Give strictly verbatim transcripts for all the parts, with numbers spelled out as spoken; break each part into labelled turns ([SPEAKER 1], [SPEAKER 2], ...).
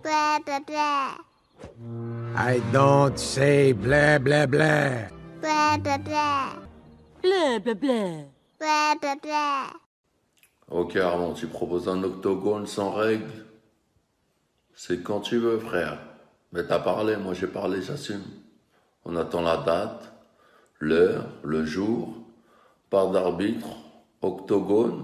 [SPEAKER 1] Blah, blah, blah.
[SPEAKER 2] I don't say blah blah blah.
[SPEAKER 1] Blah, blah, blah.
[SPEAKER 3] Blah, blah, blah.
[SPEAKER 1] Blah, blah, blah.
[SPEAKER 4] Ok Armand, tu proposes un octogone sans règles? C'est quand tu veux frère. Mais t'as parlé, moi j'ai parlé, j'assume. On attend la date, l'heure, le jour, part d'arbitre, octogone.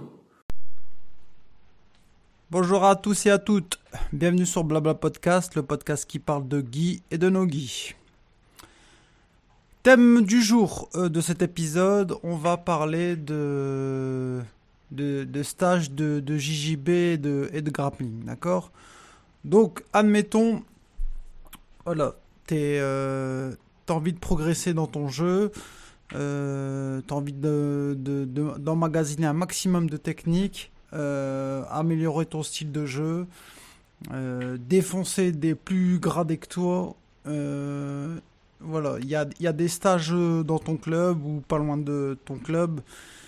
[SPEAKER 5] Bonjour à tous et à toutes, bienvenue sur Blabla Podcast, le podcast qui parle de Guy et de nos Guy. Thème du jour euh, de cet épisode, on va parler de, de, de stage de, de J J B et de, et de grappling, d'accord? Donc, admettons, voilà, t'es, euh, t'as envie de progresser dans ton jeu, euh, t'as envie de, de, de, d'emmagasiner un maximum de techniques, Euh, améliorer ton style de jeu, euh, défoncer des plus gradés que toi. Euh, voilà, il y a, y a des stages dans ton club ou pas loin de ton club.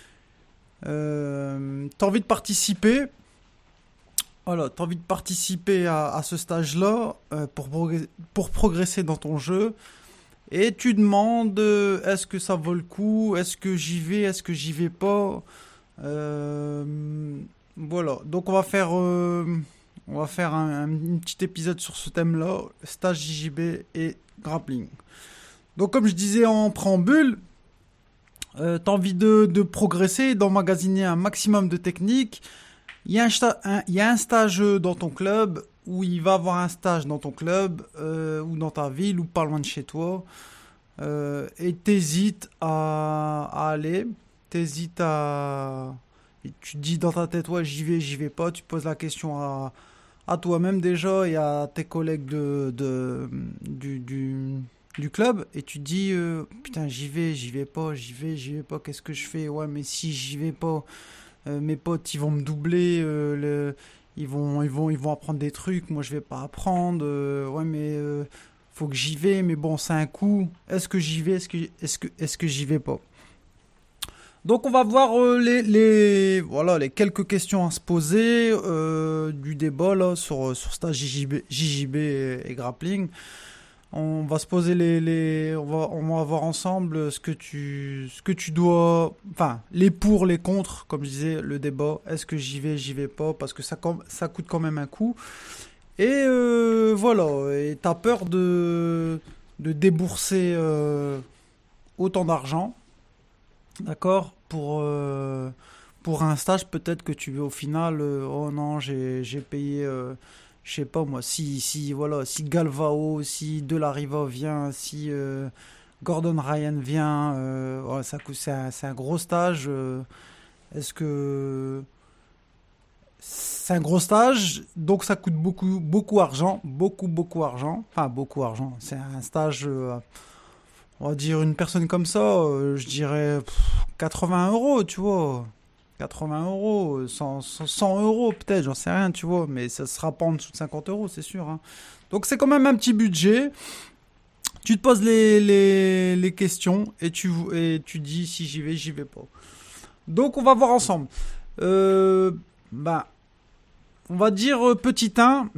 [SPEAKER 5] Euh, t'as envie de participer. Voilà, t'as envie de participer à, à ce stage-là euh, pour, progresser, pour progresser dans ton jeu. Et tu demandes euh, est-ce que ça vaut le coup? Est-ce que j'y vais? Est-ce que j'y vais pas? Euh, voilà, donc on va faire, euh, on va faire un, un, un petit épisode sur ce thème-là, stage J J B et grappling. Donc comme je disais en préambule, euh, t'as envie de, de progresser, d'emmagasiner un maximum de techniques. Il y a un, un, il y a un stage dans ton club, ou il va y avoir un stage dans ton club, euh, ou dans ta ville, ou pas loin de chez toi, euh, et t'hésites à, à aller. T'hésites à... Et tu te dis dans ta tête, ouais, j'y vais, j'y vais pas. Tu poses la question à, à toi-même déjà et à tes collègues de, de, du, du, du club. Et tu te dis, euh, putain, j'y vais, j'y vais pas, j'y vais, j'y vais pas. Qu'est-ce que je fais? Ouais, mais si j'y vais pas, euh, mes potes, ils vont me doubler. Euh, le, ils, vont, ils, vont, ils vont apprendre des trucs. Moi, je vais pas apprendre. Euh, ouais, mais euh, faut que j'y vais. Mais bon, c'est un coup. Est-ce que j'y vais? Est-ce que, est-ce que, est-ce que j'y vais pas? Donc on va voir euh, les, les, voilà, les quelques questions à se poser euh, du débat là, sur, sur stage J J B, J J B et, et grappling. On va se poser les, les on, va, on va voir ensemble ce que tu, ce que tu dois, enfin les pour, les contre, comme je disais, le débat. Est-ce que j'y vais, j'y vais pas, parce que ça, ça coûte quand même un coup. Et euh, voilà, et t'as peur de, de débourser euh, autant d'argent. D'accord, pour, euh, pour un stage, peut-être que tu veux au final, euh, oh non, j'ai, j'ai payé, euh, je sais pas moi, si, si, voilà, si Galvao, si De La Riva vient, si euh, Gordon Ryan vient, euh, ouais, ça coûte, c'est, un, c'est un gros stage. Euh, est-ce que c'est un gros stage, donc ça coûte beaucoup, beaucoup d'argent, beaucoup, beaucoup d'argent, enfin beaucoup d'argent, c'est un stage. Euh, On va dire une personne comme ça, euh, je dirais pff, quatre-vingts euros, tu vois. quatre-vingts euros, cent, cent euros peut-être, j'en sais rien, tu vois. Mais ça sera pas en dessous de cinquante euros, c'est sûr. Hein. Donc c'est quand même un petit budget. Tu te poses les, les, les questions et tu, et tu dis si j'y vais, j'y vais pas. Donc on va voir ensemble. Euh, ben, on va dire euh, petit un.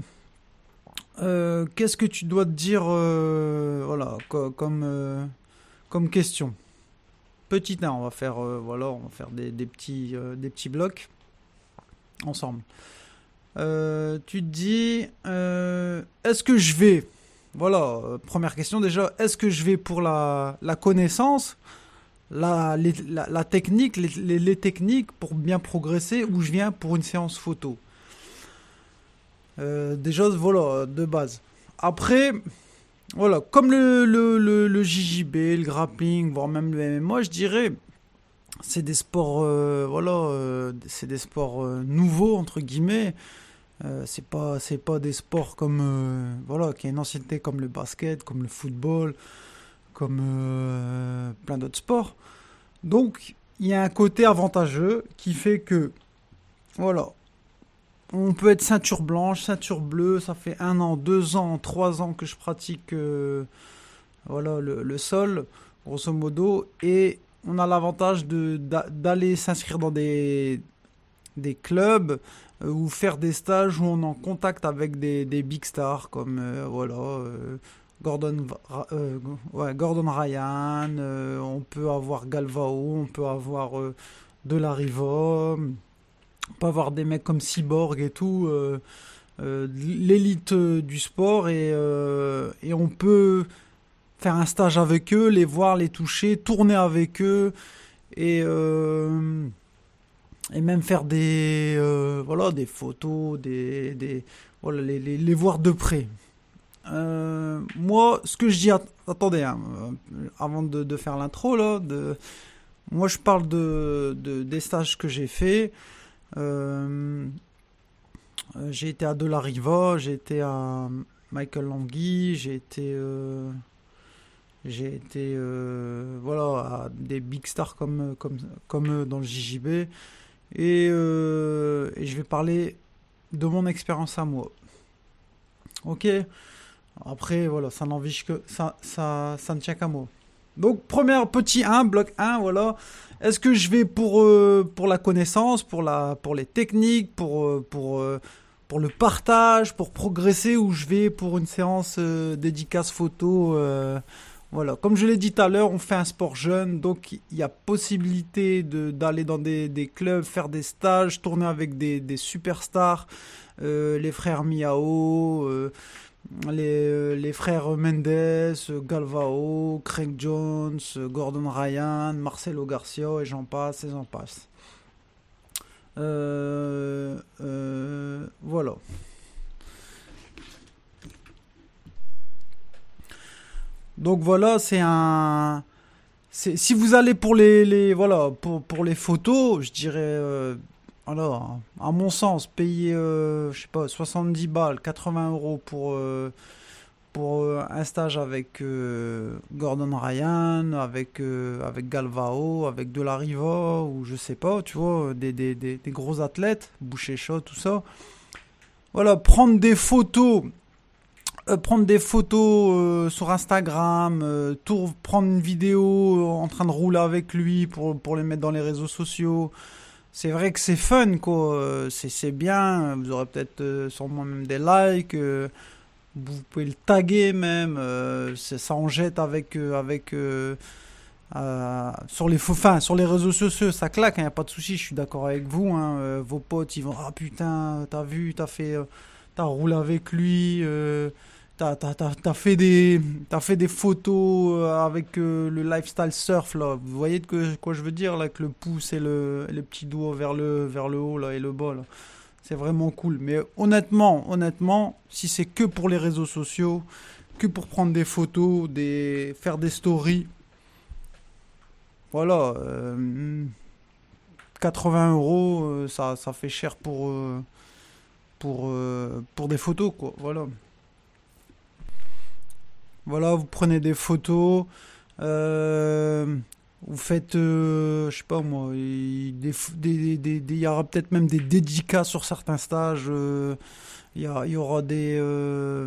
[SPEAKER 5] Euh, qu'est-ce que tu dois te dire euh, voilà, co- comme, euh, comme question? Petit un, on va faire, euh, voilà, on va faire des, des, petits, euh, des petits blocs ensemble. Euh, tu te dis, euh, est-ce que je vais, voilà, euh, première question déjà, est-ce que je vais pour la, la connaissance, la, les, la, la technique, les, les, les techniques pour bien progresser, ou je viens pour une séance photo? Euh, déjà, voilà, de base. Après, voilà, comme le, le, le, le J J B, le grappling, voire même le M M A, je dirais, c'est des sports, euh, voilà, euh, c'est des sports euh, nouveaux, entre guillemets. Euh, c'est pas, c'est pas des sports comme, euh, voilà, qui a une ancienneté comme le basket, comme le football, comme euh, plein d'autres sports. Donc, il y a un côté avantageux qui fait que, voilà, on peut être ceinture blanche, ceinture bleue, ça fait un an, deux ans, trois ans que je pratique euh, voilà, le, le sol, grosso modo, et on a l'avantage de, d'a, d'aller s'inscrire dans des, des clubs, euh, ou faire des stages où on est en contact avec des, des big stars comme euh, voilà euh, Gordon, euh, ouais, Gordon Ryan, euh, on peut avoir Galvao, on peut avoir euh, De La Riva, on peut avoir des mecs comme Cyborg et tout, euh, euh, l'élite euh, du sport et, euh, et on peut faire un stage avec eux, les voir, les toucher, tourner avec eux et, euh, et même faire des, euh, voilà, des photos, des, des, voilà, les, les, les voir de près. Euh, moi, ce que je dis, at- attendez, hein, euh, avant de, de faire l'intro là, de, moi je parle de, de des stages que j'ai fait. Euh, euh, j'ai été à De La Riva, j'ai été à Michael Langui, j'ai été, euh, j'ai été, euh, voilà, à des big stars comme comme comme eux dans le J J B et, euh, et je vais parler de mon expérience à moi. Ok. Après, voilà, ça n'envie que ça, ça, ça ne tient qu'à moi. Donc, premier petit un, bloc un, voilà. Est-ce que je vais pour, euh, pour la connaissance, pour, la, pour les techniques, pour, euh, pour, euh, pour le partage, pour progresser, ou je vais pour une séance euh, dédicace photo euh, voilà. Comme je l'ai dit tout à l'heure, on fait un sport jeune, donc il y a possibilité de, d'aller dans des, des clubs, faire des stages, tourner avec des, des superstars, euh, les frères Miao, euh, les, euh, les frères Mendes, euh, Galvao, Craig Jones, euh, Gordon Ryan, Marcelo Garcia et j'en passe et j'en passe. Euh, euh, voilà. Donc voilà, c'est un. C'est, si vous allez pour les, les voilà pour, pour les photos, je dirais euh, alors à mon sens payer euh, je sais pas soixante-dix balles, quatre-vingts euros pour euh, pour euh, un stage avec euh, Gordon Ryan, avec euh, avec Galvao, avec De La Riva ou je sais pas, tu vois, des des, des, des gros athlètes, Boucher-Chaud, tout ça. Voilà, prendre des photos. Euh, prendre des photos euh, sur Instagram, euh, tour, prendre une vidéo en train de rouler avec lui pour, pour les mettre dans les réseaux sociaux. C'est vrai que c'est fun, quoi. Euh, C'est, c'est bien. Vous aurez peut-être euh, sûrement même des likes. euh, vous pouvez le taguer même. euh, c'est- ça en jette avec, euh, avec euh, euh, sur les faux- enfin, sur les réseaux sociaux, ça claque, il n'y a pas de souci. Je suis d'accord avec vous. Hein, euh, vos potes, ils vont ah putain, t'as vu, t'as fait, euh, t'as roulé avec lui. euh, T'as, t'as, t'as, t'as fait des, t'as fait des photos euh, avec euh, le lifestyle surf là. Vous voyez de que- quoi je veux dire là, avec le pouce et le, et le petit doigt vers le, vers le haut là et le bas là. C'est vraiment cool. Mais honnêtement, honnêtement, si c'est que pour les réseaux sociaux, que pour prendre des photos, des, faire des stories, voilà, euh, quatre-vingts euros, euh, ça, ça fait cher pour, euh, pour, euh, pour des photos quoi. Voilà. Voilà, vous prenez des photos, euh, vous faites, euh, je sais pas moi, il des, f- des- des- des- il y aura peut-être même des dédicats sur certains stages, euh, il y a- il y aura des, euh,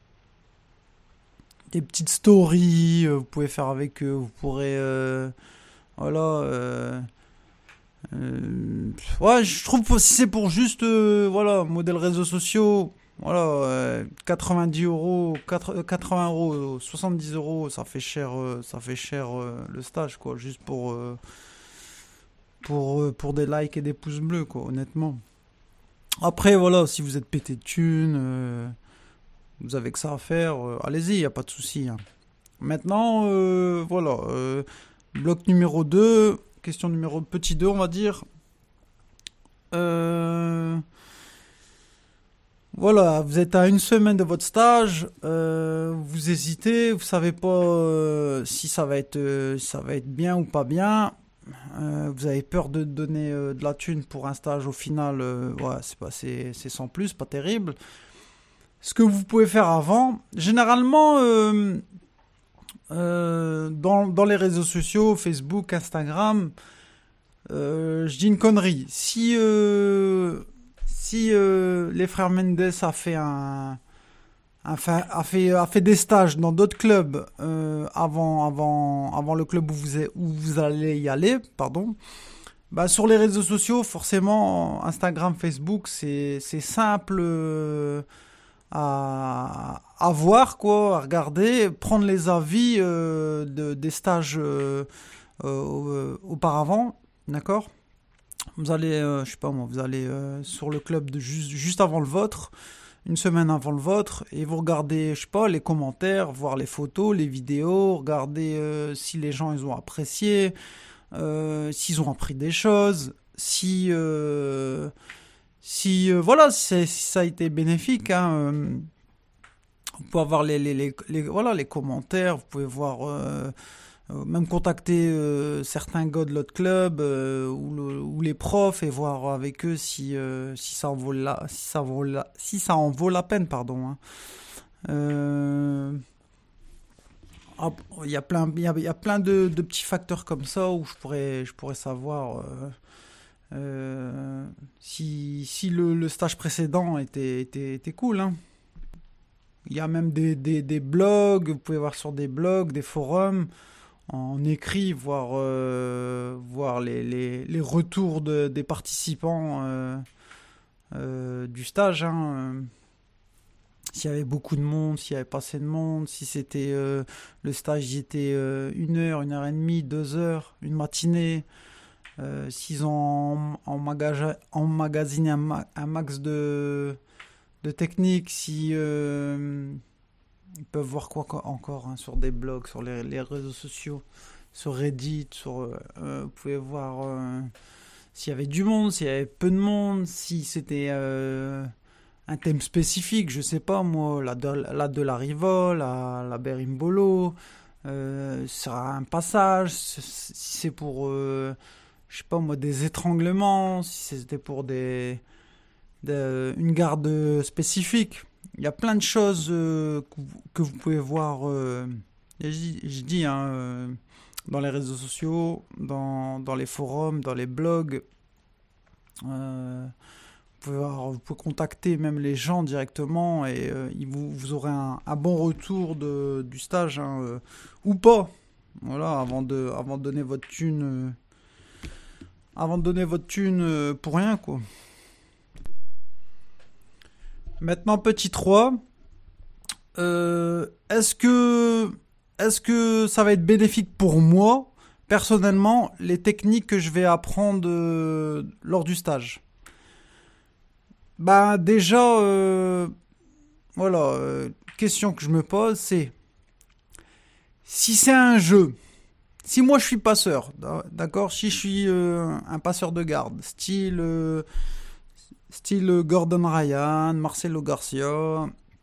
[SPEAKER 5] des petites stories, euh, vous pouvez faire avec eux, vous pourrez, euh, voilà, euh, euh, ouais, je trouve que si c'est pour juste, euh, voilà, modèle réseaux sociaux, voilà, euh, quatre-vingt-dix euros, quatre- quatre-vingts euros, soixante-dix euros, ça fait cher, euh, ça fait cher euh, le stage, quoi, juste pour, euh, pour, euh, pour des likes et des pouces bleus, quoi, honnêtement. Après, voilà, si vous êtes pété de thunes, euh, vous avez que ça à faire, euh, allez-y, il n'y a pas de souci. Hein. Maintenant, euh, voilà, euh, bloc numéro deux, question numéro petit deux, on va dire. Euh, voilà, vous êtes à une semaine de votre stage, euh, vous hésitez, vous savez pas euh, si ça va être, euh, ça va être bien ou pas bien. Euh, vous avez peur de donner euh, de la thune pour un stage au final, euh, ouais, c'est pas, c'est, c'est sans plus, pas terrible. Ce que vous pouvez faire avant, généralement, euh, euh, dans, dans les réseaux sociaux, Facebook, Instagram, euh, je dis une connerie. Si, euh, si euh, les frères Mendes a fait un, a fait, a fait, a fait des stages dans d'autres clubs euh, avant, avant, avant le club où vous, êtes- où vous allez y aller, pardon. Bah, sur les réseaux sociaux, forcément, Instagram, Facebook, c'est c'est simple euh, à, à voir, quoi, à regarder, prendre les avis euh, de, des stages euh, euh, auparavant, d'accord? Vous allez, euh, je sais pas moi, vous allez euh, sur le club de juste, juste avant le vôtre, une semaine avant le vôtre, et vous regardez, je sais pas, les commentaires, voir les photos, les vidéos, regarder euh, si les gens ils ont apprécié, euh, s'ils ont appris des choses, si, euh, si euh, voilà, si, si ça a été bénéfique. Hein, euh, vous pouvez avoir les, les, les, les- voilà, les commentaires, vous pouvez voir, euh, euh, même contacter euh, certains gars de l'autre club euh, ou, le- ou les profs et voir avec eux si, euh, si, ça en vaut la, si, ça vaut la, si ça en vaut la peine. Pardon, hein. Euh, ah, Il y a plein, il y a, il y a plein de, de petits facteurs comme ça où je pourrais, je pourrais savoir euh, euh, si, si le, le stage précédent était, était, était cool. Hein. Il y a même des, des, des blogs, vous pouvez voir sur des blogs, des forums, en écrit, voir, euh, voir les, les, les retours de- des participants euh, euh, du stage. Hein, euh. S'il y avait beaucoup de monde, s'il y avait pas assez de monde, si c'était euh, le stage, il était euh, une heure, une heure et demie, deux heures, une matinée, euh, s'ils ont emmagasiné emmagasiné un, ma- un max de, de techniques, si euh, ils peuvent voir quoi quoi encore hein, sur des blogs, sur les, les réseaux sociaux, sur Reddit, sur, euh, euh, vous pouvez voir euh, s'il y avait du monde, s'il y avait peu de monde, si c'était euh, un thème spécifique, je sais pas moi, la de la, de la Riva, la, la Berimbolo, euh, sur un passage, si c'est pour, euh, je sais pas moi, des étranglements, si c'était pour des, des- une garde spécifique. Il y a plein de choses euh, que, vous, que vous pouvez voir, euh, et je, dis- je dis, hein, euh, dans les réseaux sociaux, dans, dans les forums, dans les blogs. Euh, vous pouvez, voir- vous pouvez contacter même les gens directement et euh, ils vous, vous aurez un, un bon retour de, du stage hein, euh, ou pas. Voilà, avant de, avant de donner votre thune, euh, avant de donner votre thune euh, pour rien quoi. Maintenant petit trois, euh, est-ce que, est-ce que ça va être bénéfique pour moi personnellement les techniques que je vais apprendre euh, lors du stage? Bah déjà, euh, voilà, euh, question que je me pose, c'est si c'est un jeu, si moi je suis passeur, d'a- d'accord, si je suis euh, un passeur de garde, style, euh, style Gordon Ryan, Marcelo Garcia,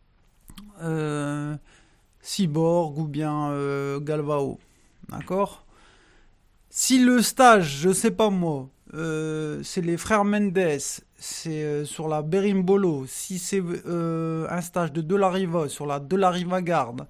[SPEAKER 5] euh, Cyborg ou bien euh, Galvao, d'accord. Si le stage, je sais pas moi, euh, c'est les frères Mendes, c'est euh, sur la Berimbolo, si c'est euh, un stage de De La Riva sur la De La Riva Garde,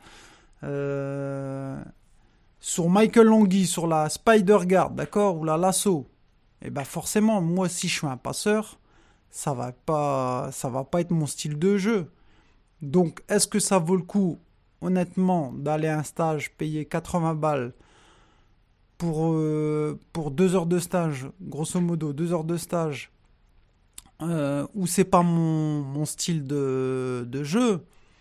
[SPEAKER 5] euh, sur Michael Longhi, sur la Spider Guard, d'accord, ou la Lasso, et ben forcément, moi si je suis un passeur, ça va pas, ça va pas être mon style de jeu. Donc, est-ce que ça vaut le coup, honnêtement, d'aller à un stage, payer quatre-vingts balles pour, euh, pour deux heures de stage, grosso modo, deux heures de stage, euh, où c'est pas mon, mon style de, de jeu?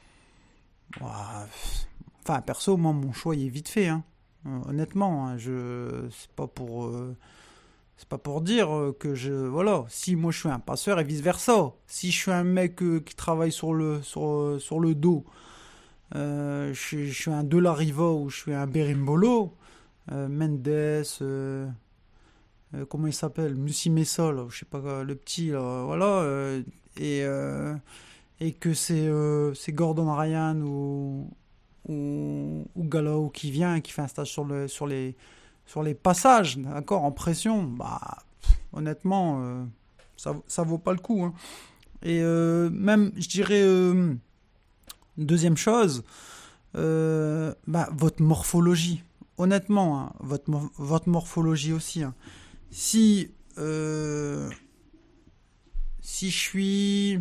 [SPEAKER 5] Ouah, enfin, perso, moi, mon choix il est vite fait, hein. Euh, honnêtement, hein, je, c'est pas pour, euh, c'est pas pour dire euh, que je, voilà, si moi je suis un passeur et vice versa. Si je suis un mec euh, qui travaille sur le, sur, euh, sur le dos, euh, je, suis- je suis un De La Riva ou je suis un Berimbolo, euh, Mendes, euh, euh, comment il s'appelle, Musi Messa, là, je sais pas, euh, le petit, là, voilà, euh, et, euh, et que c'est euh, c'est Gordon Ryan ou, ou, ou Galao qui vient et qui fait un stage sur, le, sur, les, sur les passages, d'accord, en pression, bah, pff, honnêtement, euh, ça, ça vaut pas le coup. Hein. Et euh, même, je dirais, euh, deuxième chose, euh, bah, votre morphologie. Honnêtement, hein, votre, mor- votre morphologie aussi. Hein. Si, euh, si je suis,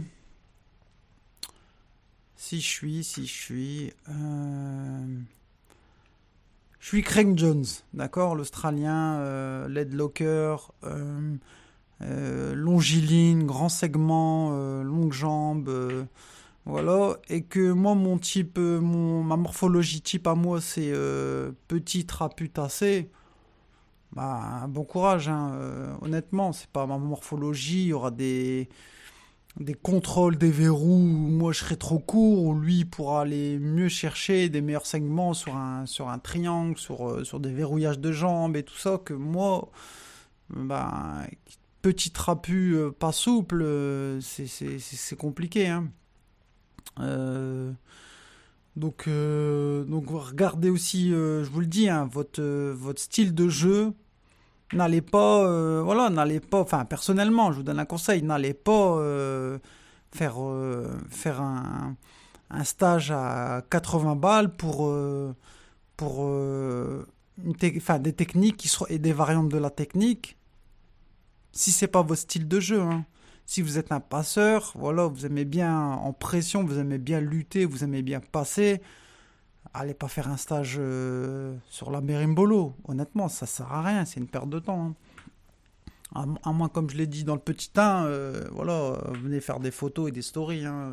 [SPEAKER 5] si je suis, si je suis, euh, je suis Craig Jones, d'accord, l'Australien, euh, leg locker, euh, euh, longiligne, grand segment, euh, longue jambe, euh, voilà. Et que moi, mon type, euh, mon, ma morphologie type à moi, c'est euh, petit, trapu, tassé. Bah, bon courage, hein. Euh, honnêtement, c'est pas ma morphologie. Il y aura des, des contrôles, des verrous où moi je serai trop court, où lui pourra aller mieux chercher des meilleurs segments sur un, sur un triangle, sur, euh, sur des verrouillages de jambes et tout ça, que moi, bah, petit trapu, euh, pas souple, euh, c'est, c'est, c'est, c'est compliqué, hein. Euh, donc, euh, donc regardez aussi, euh, je vous le dis, hein, votre, euh, votre style de jeu. N'allez pas, euh, voilà, n'allez pas, enfin personnellement, je vous donne un conseil, n'allez pas euh, faire, euh, faire un, un stage à quatre-vingts balles pour, euh, pour euh, une te- enfin, des techniques qui sont, et des variantes de la technique, si c'est pas votre style de jeu, hein. Si vous êtes un passeur, voilà, vous aimez bien en pression, vous aimez bien lutter, vous aimez bien passer, allez pas faire un stage euh, sur la Berimbolo. Honnêtement, ça sert à rien, c'est une perte de temps, hein. À, à moins, comme je l'ai dit dans le petit un, euh, voilà, euh, venez faire des photos et des stories, hein.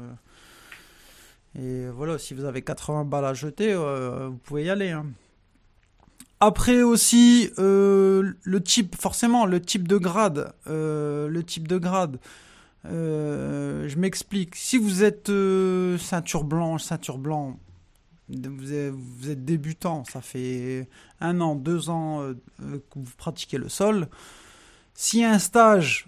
[SPEAKER 5] Et voilà, si vous avez quatre-vingts balles à jeter, euh, vous pouvez y aller, hein. Après aussi, euh, le type, forcément, le type de grade. Euh, le type de grade. Euh, je m'explique. Si vous êtes euh, ceinture blanche, ceinture blanc, vous êtes, vous êtes débutant, ça fait un an, deux ans euh, que vous pratiquez le sol. S'il y a un stage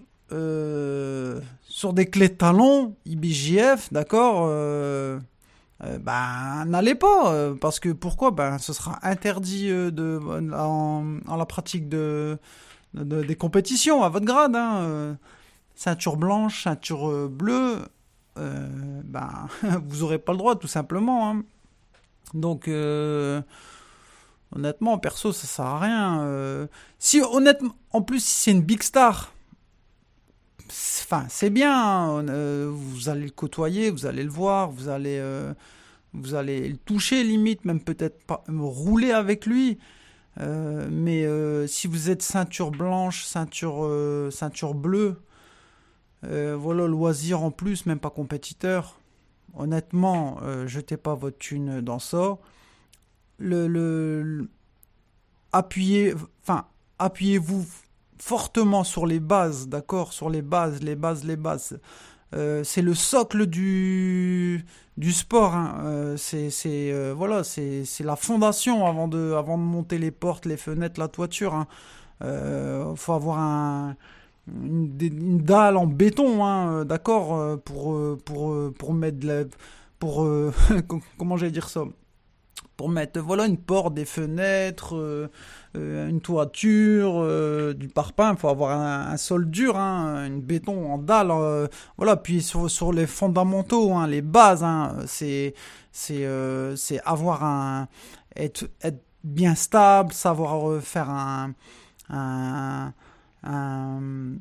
[SPEAKER 5] euh, sur des clés de talon, I B J F, d'accord, euh, euh, ben n'allez pas, euh, parce que pourquoi? Ben ce sera interdit euh, de en, en la pratique de, de- des compétitions à votre grade, hein, euh, ceinture blanche, ceinture euh, bleue, euh, ben vous aurez pas le droit tout simplement, hein. Donc euh, honnêtement, perso, ça sert à rien. euh. Si honnêtement, en plus si c'est une big star, c'est- enfin c'est bien, hein, euh, vous allez le côtoyer, vous allez le voir, vous allez euh, vous allez le toucher limite, même peut-être pas euh, rouler avec lui. Euh, mais euh, si vous êtes ceinture blanche, ceinture euh, ceinture bleue, euh, voilà, loisir en plus, même pas compétiteur. Honnêtement, euh, jetez pas votre thune dans ça. Le, le, le- appuyez, enfin, appuyez-vous fortement sur les bases, d'accord, sur les bases, les bases, les bases. Euh, c'est le socle du, du sport, hein. Euh, c'est, c'est, euh, voilà, c'est, c'est la fondation avant de, avant de monter les portes, les fenêtres, la toiture, hein. Euh, faut avoir un, une, des- une dalle en béton, hein, euh, d'accord, euh, pour, euh, pour, euh, pour mettre de la, pour, euh, comment j'allais dire ça? Pour mettre, voilà, une porte, des fenêtres, euh, euh, une toiture, euh, du parpaing. Il faut avoir un, un sol dur, hein, une béton en dalle, euh, voilà. Puis sur, sur les fondamentaux, hein, les bases, hein, c'est, c'est, euh, c'est avoir un, être, être bien stable, savoir euh, faire un, un, un,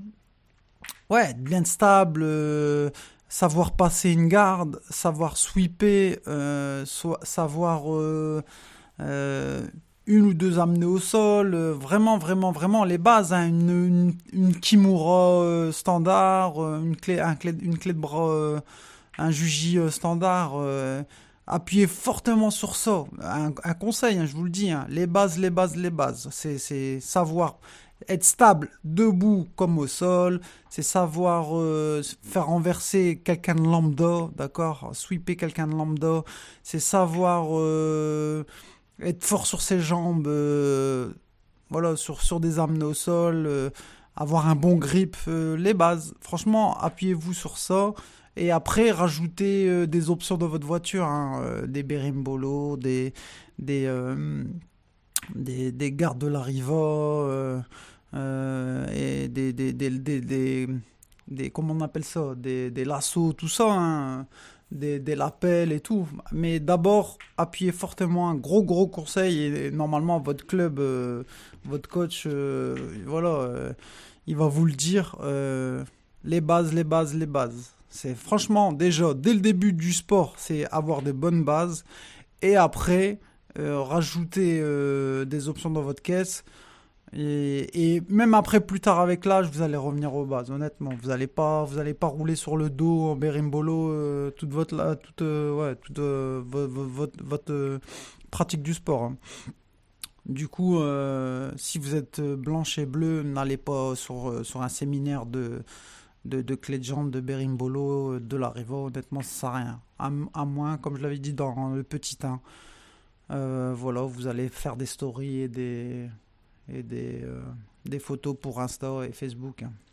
[SPEAKER 5] ouais, être bien stable, euh, savoir passer une garde, savoir sweeper, euh, so- savoir euh, euh, une ou deux amener au sol, euh, vraiment, vraiment, vraiment les bases, hein, une, une, une kimura euh, standard, euh, une clé, un clé, une clé de bras, euh, un juji euh, standard. Euh, appuyez fortement sur ça. Un, un conseil, hein, je vous le dis, hein, les bases, les bases, les bases. C'est, c'est savoir être stable debout comme au sol, c'est savoir euh, faire renverser quelqu'un de lambda, d'accord, sweeper quelqu'un de lambda, c'est savoir euh, être fort sur ses jambes, euh, voilà, sur, sur des amenés au sol, euh, avoir un bon grip, euh, les bases. Franchement, appuyez-vous sur ça. Et après, rajoutez euh, des options dans votre voiture, hein, euh, des berimbolo, des, des, euh, des, des gardes de la Riva, euh, euh, et des, des, des, des, des, des- comment on appelle ça, des, des lassos, tout ça, hein, des, des lapels et tout. Mais d'abord, appuyez fortement, un gros gros conseil, et, et normalement votre club, euh, votre coach, euh, voilà, euh, il va vous le dire, euh, les bases, les bases, les bases. C'est franchement, déjà, dès le début du sport, c'est avoir des bonnes bases. Et après, euh, rajouter euh, des options dans votre caisse. Et, et même après, plus tard avec l'âge, vous allez revenir aux bases, honnêtement. Vous n'allez pas, vous allez pas rouler sur le dos en bérimbolo euh, toute votre, la- toute, euh, ouais, toute euh, vo- vo- votre, votre euh, pratique du sport, hein. Du coup, euh, si vous êtes blanche et bleue, n'allez pas sur, euh, sur un séminaire de, de, de clé de jambe, de bérimbolo, de la Riva. Honnêtement, ça sert à rien. À, m- à moins, comme je l'avais dit dans le petit un, euh, voilà, vous allez faire des stories et des, et des, euh, des photos pour Insta et Facebook, hein.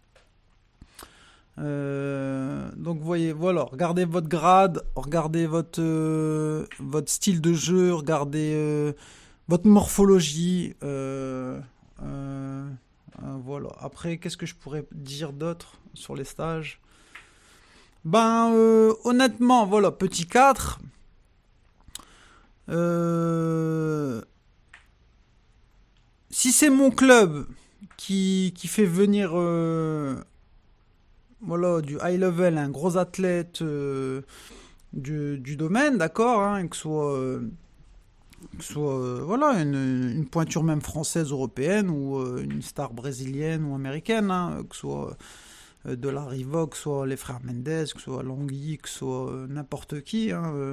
[SPEAKER 5] Euh, donc, vous voyez, voilà, regardez votre grade, regardez votre, euh, votre style de jeu, regardez euh, votre morphologie. euh, euh, euh, voilà. Après, qu'est-ce que je pourrais dire d'autre sur les stages? Ben, euh, honnêtement, voilà, petit quatre. Euh, si c'est mon club qui, qui fait venir euh, voilà, du high level, un gros athlète euh, du, du domaine, d'accord, hein, que ce soit, euh, que ce soit euh, voilà, une, une pointure même française, européenne, ou euh, une star brésilienne ou américaine, hein, que ce soit euh, de la Riva, que ce soit les frères Mendes, que ce soit Langui, que ce soit euh, n'importe qui, hein, euh.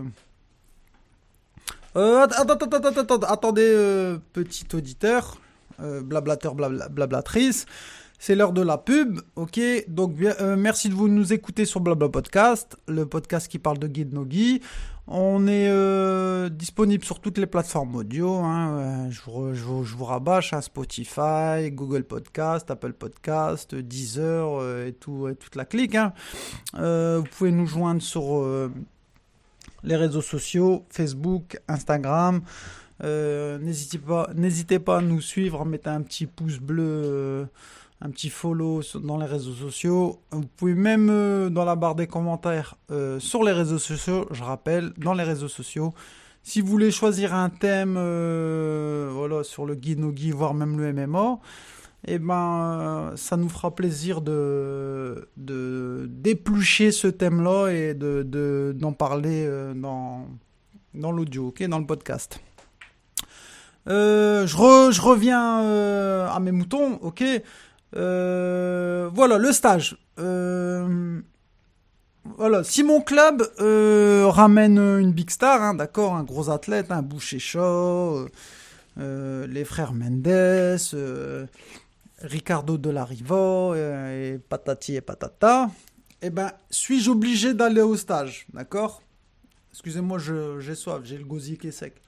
[SPEAKER 5] Euh, att- attends, attends, attends, attends, attendez, euh, petit auditeur, euh, blablateur, blabla- blablatrice. C'est l'heure de la pub, ok? Donc, bien, euh, merci de vous nous écouter sur Blabla Podcast, le podcast qui parle de Guide Nogi. On est euh, disponible sur toutes les plateformes audio, hein, euh, je, vous, je, vous, je vous rabâche, hein, Spotify, Google Podcast, Apple Podcast, Deezer euh, et, tout, et toute la clique, hein. Euh, vous pouvez nous joindre sur euh, les réseaux sociaux, Facebook, Instagram. Euh, n'hésitez pas, n'hésitez pas à nous suivre, mettez un petit pouce bleu, euh, un petit follow sur- dans les réseaux sociaux. Vous pouvez même euh, dans la barre des commentaires euh, sur les réseaux sociaux, je rappelle, dans les réseaux sociaux. Si vous voulez choisir un thème, euh, voilà, sur le guide Nogi, voire même le M M A, eh ben, euh, ça nous fera plaisir de, de d'éplucher ce thème-là et de, de- d'en parler euh, dans, dans l'audio, ok, dans le podcast. Euh, je, re- je reviens euh, à mes moutons, ok. Euh, voilà, le stage. Euh, voilà, si mon club euh, ramène une big star, hein, d'accord, un gros athlète, un Boucher Shaw, euh, euh, les frères Mendes, euh, Ricardo de la Riva, euh, et patati et patata, eh ben, suis-je obligé d'aller au stage, d'accord? Excusez-moi, je- j'ai soif, j'ai le gosier qui est sec.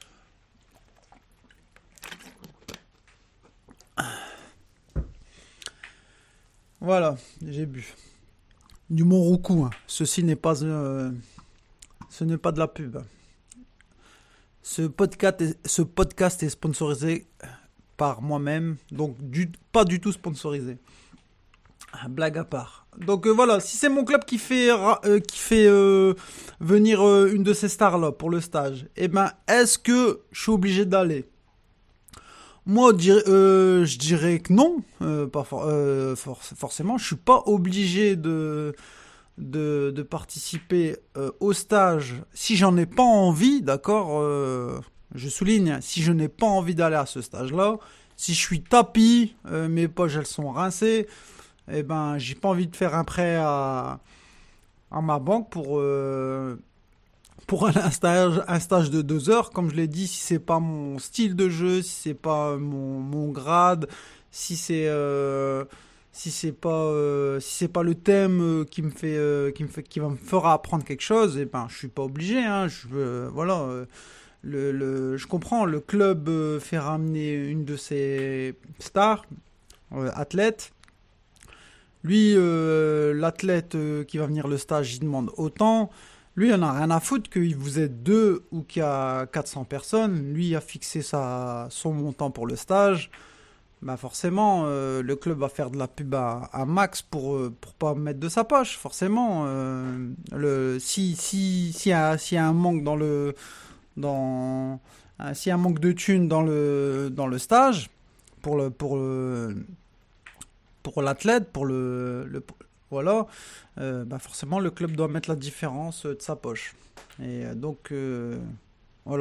[SPEAKER 5] Voilà, j'ai bu. Du Monroucou, hein. Ceci n'est pas, euh, ce n'est pas de la pub. Ce podcast est, ce podcast est sponsorisé par moi-même, donc du, pas du tout sponsorisé. Ah, blague à part. Donc euh, voilà, si c'est mon club qui fait, ra- euh, qui fait euh, venir euh, une de ces stars-là pour le stage, eh ben, est-ce que je suis obligé d'aller? Moi, je dirais, euh, je dirais que non, euh, pas for- euh, for- forcément. Je suis pas obligé de, de, de participer euh, au stage si j'en ai pas envie, d'accord, euh, je souligne, si je n'ai pas envie d'aller à ce stage-là, si je suis tapis, euh, mes poches elles sont rincées, eh ben j'ai pas envie de faire un prêt à, à ma banque pour euh, pour aller à un stage, un stage de deux heures, comme je l'ai dit, si c'est pas mon style de jeu, si c'est pas mon, mon grade, si c'est euh, si c'est pas euh, si c'est pas le thème euh, qui me fait euh, qui me fait qui va me fera apprendre quelque chose, et ben je suis pas obligé, hein, je veux, voilà, euh, le, le je comprends, le club euh, fait ramener une de ses stars euh, athlètes. Lui, euh, l'athlète euh, qui va venir le stage, il demande autant. Lui, il en a rien à foutre que vous êtes deux ou qu'il y a quatre cents personnes. Lui, il a fixé sa, son montant pour le stage. Bah forcément, euh, le club va faire de la pub à, à max pour euh, pour pas mettre de sa poche. Forcément, euh, le si si s'il y a s'il y a un manque dans le dans euh, s'il y a un manque de thunes dans le dans le stage pour le pour le pour l'athlète, pour le, le voilà, euh, bah forcément le club doit mettre la différence euh, de sa poche. Et euh, donc euh, voilà,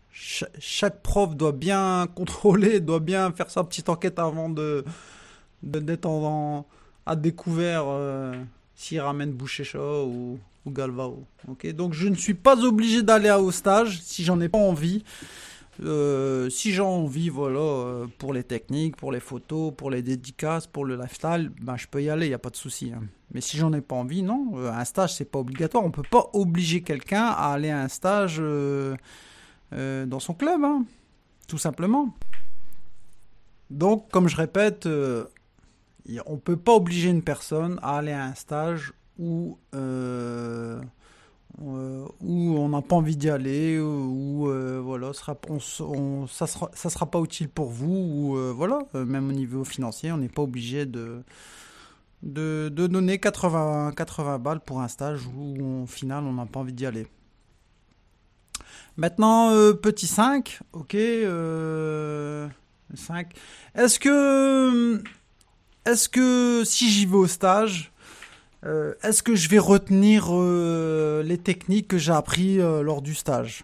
[SPEAKER 5] Cha- chaque prof doit bien contrôler, doit bien faire sa petite enquête avant de, de- d'être en, en- à découvert euh, s'il ramène Bouchécha ou, ou Galvao. Ok, donc je ne suis pas obligé d'aller au stage si j'en ai pas envie. Euh, si j'ai envie, voilà, euh, pour les techniques, pour les photos, pour les dédicaces, pour le lifestyle, ben je peux y aller, il n'y a pas de souci. Hein. Mais si j'en ai pas envie, non, euh, un stage c'est pas obligatoire. On peut pas obliger quelqu'un à aller à un stage euh, euh, dans son club, hein, tout simplement. Donc, comme je répète, euh, y a- on peut pas obliger une personne à aller à un stage où euh, euh, où on n'a pas envie d'y aller, ou euh, voilà, sera, on, s- on- ça sera, ça sera pas utile pour vous, ou euh, voilà, euh, même au niveau financier, on n'est pas obligé de, de, de donner quatre-vingts, quatre-vingts balles pour un stage où au final on n'a pas envie d'y aller. Maintenant, euh, petit cinq, ok, euh, cinq. Est-ce que, est-ce que si j'y vais au stage, euh, est-ce que je vais retenir euh, les techniques que j'ai appris euh, lors du stage?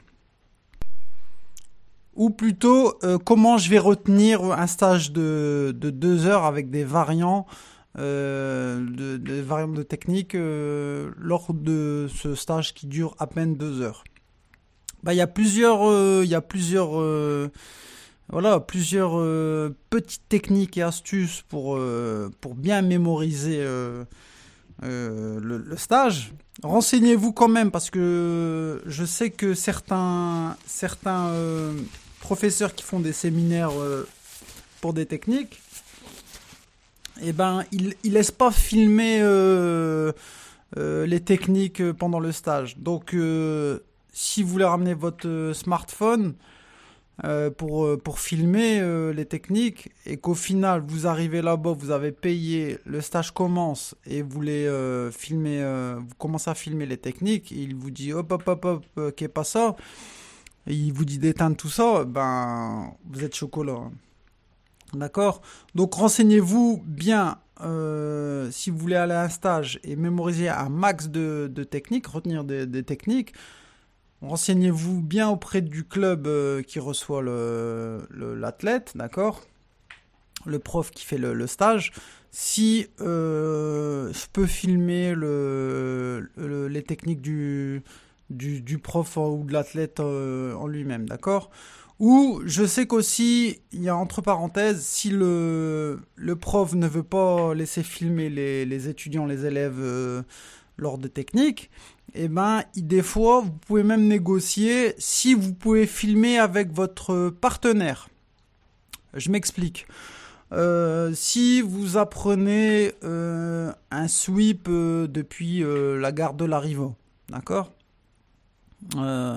[SPEAKER 5] Ou plutôt, euh, comment je vais retenir un stage de, de deux heures avec des variants, euh, de, des variantes de technique euh, lors de ce stage qui dure à peine deux heures? Bah, il y a plusieurs, euh, il y a plusieurs, euh, voilà, plusieurs euh, petites techniques et astuces pour, euh, pour bien mémoriser euh, euh, le, le stage. Renseignez-vous quand même parce que je sais que certains, certains euh, professeurs qui font des séminaires euh, pour des techniques, eh ben, ils, ils laissent pas filmer euh, euh, les techniques pendant le stage. Donc, euh, si vous voulez ramener votre euh, smartphone euh, pour, euh, pour filmer euh, les techniques et qu'au final vous arrivez là-bas, vous avez payé, le stage commence et vous voulez euh, filmer, euh, vous commencez à filmer les techniques, et il vous dit hop hop hop hop, euh, qu'est pas ça, et il vous dit d'éteindre tout ça, ben vous êtes chocolat. Hein. D'accord? Donc renseignez-vous bien euh, si vous voulez aller à un stage et mémoriser un max de, de techniques, retenir des, des techniques. Renseignez-vous bien auprès du club euh, qui reçoit le, le- l'athlète, d'accord? Le prof qui fait le, le stage. Si euh, je peux filmer le, le- les techniques du, du, du prof ou de l'athlète euh, en lui-même, d'accord? Ou je sais qu'aussi, il y a entre parenthèses, si le, le prof ne veut pas laisser filmer les, les étudiants, les élèves euh, lors des techniques, eh ben, il- des fois, vous pouvez même négocier si vous pouvez filmer avec votre partenaire. Je m'explique. Euh, si vous apprenez euh, un sweep euh, depuis euh, la gare de Larrivo, d'accord? Euh,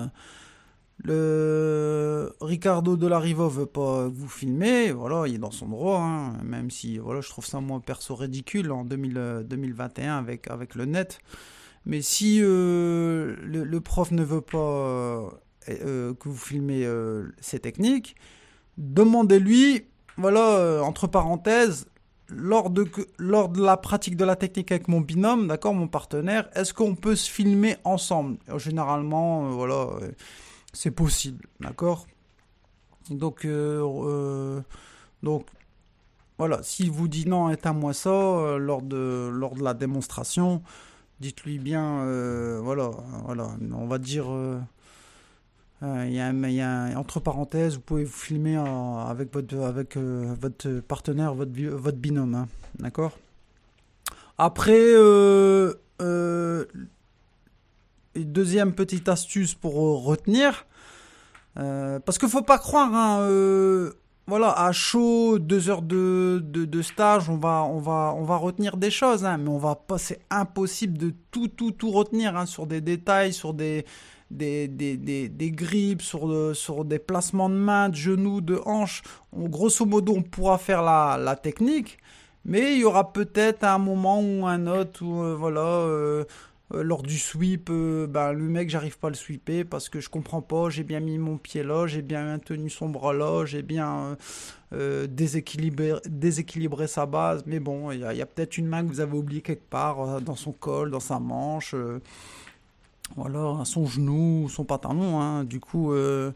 [SPEAKER 5] le Ricardo de Larrivo veut pas vous filmer, voilà, il est dans son droit, hein, même si voilà, je trouve ça moi perso ridicule en deux mille, euh, deux mille vingt et un avec, avec le net. Mais si euh, le, le prof ne veut pas euh, euh, que vous filmez euh, ces techniques, demandez-lui, voilà, euh, entre parenthèses, lors de, que- lors de la pratique de la technique avec mon binôme, d'accord, mon partenaire, est-ce qu'on peut se filmer ensemble? Euh, Généralement, euh, voilà, euh, c'est possible, d'accord? Donc, euh, euh, donc, voilà, s'il vous dit non, éteins-moi ça, euh, lors de, lors de la démonstration, dites-lui bien, euh, voilà, voilà, on va dire, euh, euh, il y a, un- il y a un- entre parenthèses, vous pouvez vous filmer euh, avec votre, avec euh, votre partenaire, votre, bi- votre binôme, hein, d'accord? Après, euh, euh, deuxième petite astuce pour euh, retenir, euh, parce qu'il faut pas croire, hein, euh, voilà, à chaud, deux heures de, de, de stage, on va, on va, on va retenir des choses, hein, mais on va pas, c'est impossible de tout, tout, tout retenir, hein, sur des détails, sur des, des, des, des, des grips, sur, le- sur des placements de mains, de genoux, de hanches. On- grosso modo, on pourra faire la, la technique, mais il y aura peut-être un moment ou un autre où, euh, voilà, euh, euh, lors du sweep, euh, ben, le mec, j'arrive pas à le sweeper parce que je comprends pas, j'ai bien mis mon pied là, j'ai bien maintenu son bras là, j'ai bien euh, euh, déséquilibré, déséquilibré sa base, mais bon, il y a, il y a peut-être une main que vous avez oubliée quelque part, euh, dans son col, dans sa manche, euh, voilà, son genou, son pantalon, hein, du coup, euh,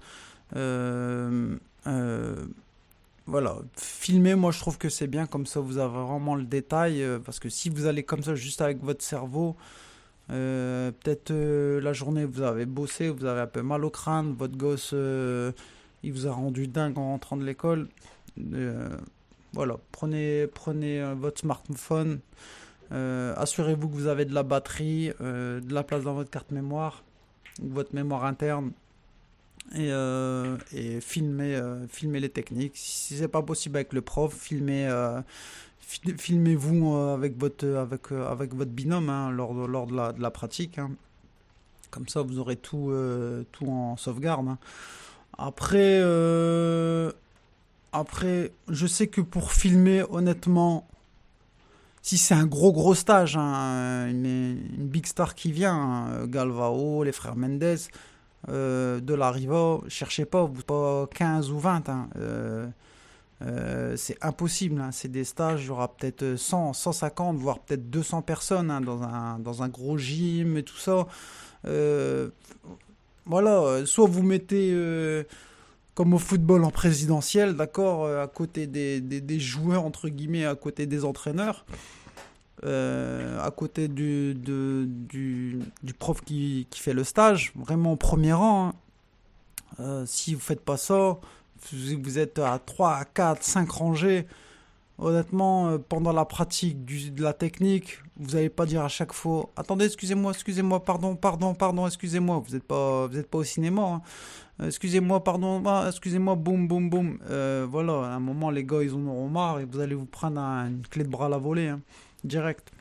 [SPEAKER 5] Euh, euh, voilà, filmer, moi je trouve que c'est bien, comme ça vous avez vraiment le détail, euh, parce que si vous allez comme ça juste avec votre cerveau, euh, peut-être euh, la journée vous avez bossé, vous avez un peu mal au crâne, votre gosse euh, il vous a rendu dingue en rentrant de l'école. Euh, voilà, prenez, prenez euh, votre smartphone, euh, assurez-vous que vous avez de la batterie, euh, de la place dans votre carte mémoire, votre mémoire interne. Et, euh, et filmer, euh, filmer les techniques. Si c'est pas possible avec le prof, filmez, euh, fi- filmez-vous euh, avec votre, avec, euh, avec votre binôme hein, lors, de, lors de, la, de la pratique. Hein. Comme ça, vous aurez tout, euh, tout en sauvegarde. Hein. Après, euh, après, je sais que pour filmer, honnêtement, si c'est un gros gros stage, hein, une, une big star qui vient, hein, Galvao, les frères Mendes, Euh, de la Riva, cherchez pas, vous pas quinze ou vingt. Hein. Euh, euh, c'est impossible. Hein. C'est des stages, il y aura peut-être cent, cent cinquante, voire peut-être deux cents personnes hein, dans, un, dans un gros gym et tout ça. Euh, voilà, soit vous mettez euh, comme au football en présidentiel, d'accord, euh, à côté des, des, des joueurs, entre guillemets, à côté des entraîneurs. Euh, à côté du, de, du, du prof qui, qui fait le stage, vraiment au premier rang. Hein. Euh, si vous ne faites pas ça, vous, vous êtes à trois, quatre, cinq rangées. Honnêtement, euh, pendant la pratique du, de la technique, vous n'allez pas dire à chaque fois « Attendez, excusez-moi, excusez-moi, pardon, pardon, pardon, excusez-moi. » Vous n'êtes pas, vous êtes pas au cinéma. Hein. Euh, excusez-moi, pardon, ah, excusez-moi, boum, boum, boum. Euh, voilà, à un moment, les gars, ils en auront marre et vous allez vous prendre un, une clé de bras à la volée. Hein. Direct.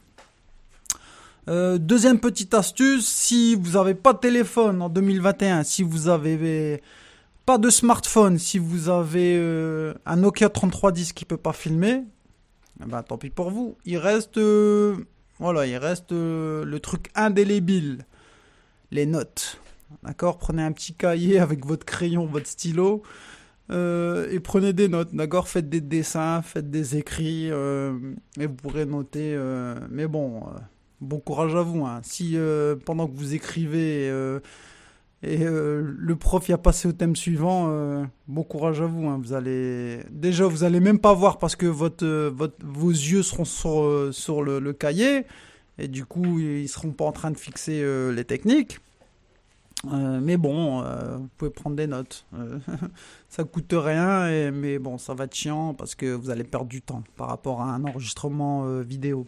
[SPEAKER 5] Euh, deuxième petite astuce, si vous n'avez pas de téléphone en deux mille vingt et un, si vous avez pas de smartphone, si vous avez euh, un Nokia trente-trois dix qui peut pas filmer, eh ben, tant pis pour vous. Il reste, euh, voilà, il reste euh, le truc indélébile, les notes. D'accord, prenez un petit cahier avec votre crayon, votre stylo. Euh, et prenez des notes, d'accord, faites des dessins, faites des écrits, euh, et vous pourrez noter. Euh, mais bon, euh, bon courage à vous. Hein. Si euh, pendant que vous écrivez euh, et euh, le prof y a passé au thème suivant, euh, bon courage à vous. Hein. Vous allez déjà, vous allez même pas voir parce que votre, votre, vos yeux seront sur, euh, sur le, le cahier et du coup ils seront pas en train de fixer euh, les techniques. Euh, mais bon, euh, vous pouvez prendre des notes. Euh, ça coûte rien, et, mais bon, ça va être chiant parce que vous allez perdre du temps par rapport à un enregistrement euh, vidéo.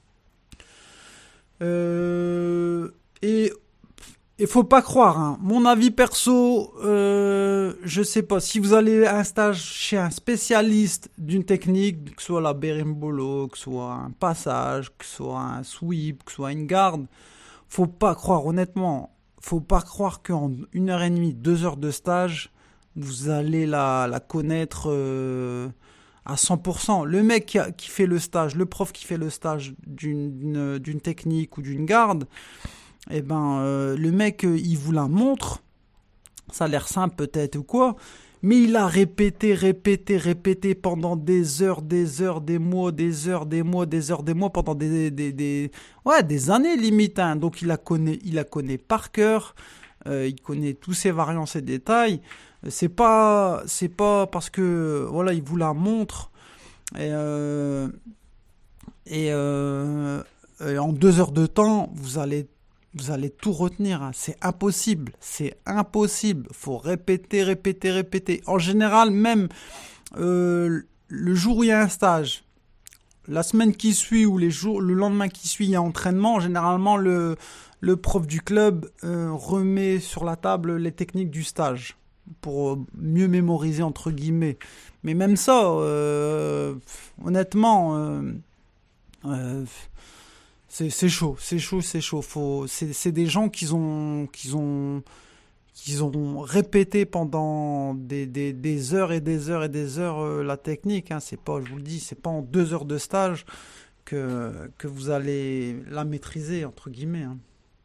[SPEAKER 5] Euh, et il faut pas croire, hein, mon avis perso, euh, je sais pas, si vous allez à un stage chez un spécialiste d'une technique, que ce soit la berimbolo, que ce soit un passage, que ce soit un sweep, que ce soit une garde, faut pas croire honnêtement. Faut pas croire qu'en une heure et demie, deux heures de stage, vous allez la, la connaître euh, à cent pour cent. Le mec qui, a, qui fait le stage, le prof qui fait le stage d'une, d'une technique ou d'une garde, eh ben, euh, le mec, il vous la montre. Ça a l'air simple peut-être ou quoi, mais il a répété, répété, répété pendant des heures, des heures, des mois, des heures, des mois, des heures, des mois, pendant des, des, des, ouais, des années limite. Hein. Donc il la connaît, il la connaît par cœur. Euh, il connaît tous ses variants, ses détails. C'est pas, c'est pas parce que voilà, il vous la montre et, euh, et, euh, et en deux heures de temps, vous allez Vous allez tout retenir, hein. C'est impossible, c'est impossible. Faut répéter, répéter, répéter. En général, même euh, le jour où il y a un stage, la semaine qui suit ou les jours, le lendemain qui suit, il y a entraînement. Généralement, le, le prof du club euh, remet sur la table les techniques du stage pour mieux mémoriser entre guillemets. Mais même ça, euh, honnêtement. Euh, euh, C'est, c'est chaud, c'est chaud, c'est chaud. Faut, c'est, c'est des gens qui ont, qui ont, qui ont répété pendant des, des, des heures et des heures et des heures euh, la technique. Hein. C'est pas, je vous le dis, c'est pas en deux heures de stage que, que vous allez la maîtriser entre guillemets. Hein.